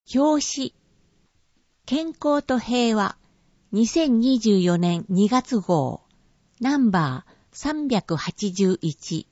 表紙、健康と平和、2024年2月号、ナンバー381。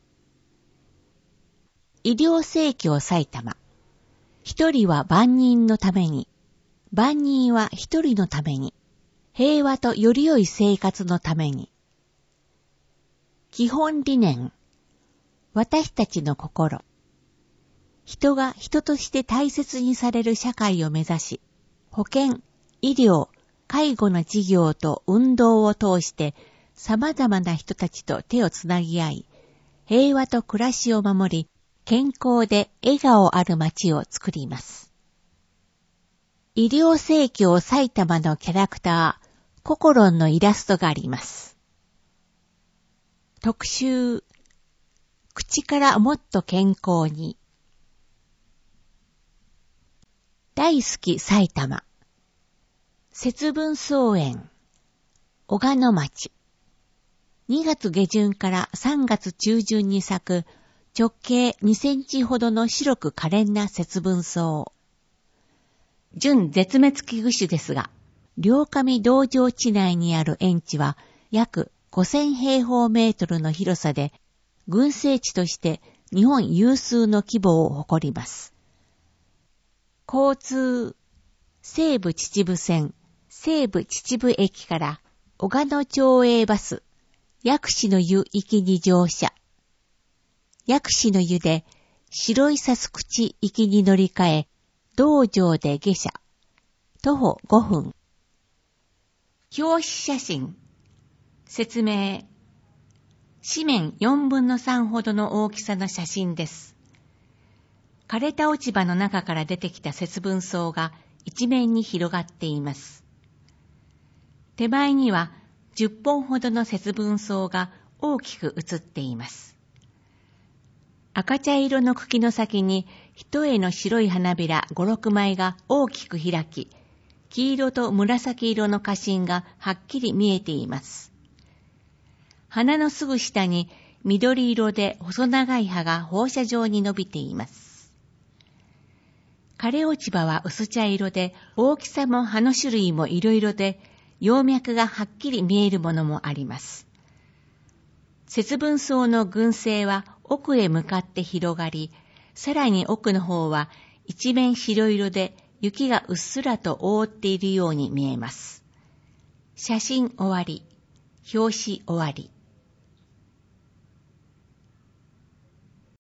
医療生協埼玉。一人は万人のために、万人は一人のために、平和とより良い生活のために。基本理念、私たちの心。人が人として大切にされる社会を目指し、保健、医療、介護の事業と運動を通して様々な人たちと手をつなぎ合い、平和と暮らしを守り、健康で笑顔ある街を作ります。医療生協埼玉のキャラクター、ココロンのイラストがあります。特集、口からもっと健康に。大好き埼玉。節分草園。小鹿野町。2月下旬から3月中旬に咲く直径2センチほどの白く可憐な節分草。準絶滅危惧種ですが、両上道場地内にある園地は約5000平方メートルの広さで、群生地として日本有数の規模を誇ります。交通、西武秩父線、西武秩父駅から小鹿野町営バス、薬師の湯行きに乗車。薬師の湯で白いさす口行きに乗り換え、道場で下車。徒歩5分。表紙写真。説明。紙面4分の3ほどの大きさの写真です。枯れた落ち葉の中から出てきた節分草が一面に広がっています。手前には10本ほどの節分草が大きく写っています。赤茶色の茎の先に一重の白い花びら5、6枚が大きく開き、黄色と紫色の花芯がはっきり見えています。花のすぐ下に緑色で細長い葉が放射状に伸びています。枯れ落ち葉は薄茶色で、大きさも葉の種類もいろいろで、葉脈がはっきり見えるものもあります。節分草の群生は奥へ向かって広がり、さらに奥の方は一面白色で雪がうっすらと覆っているように見えます。写真終わり。表紙終わり。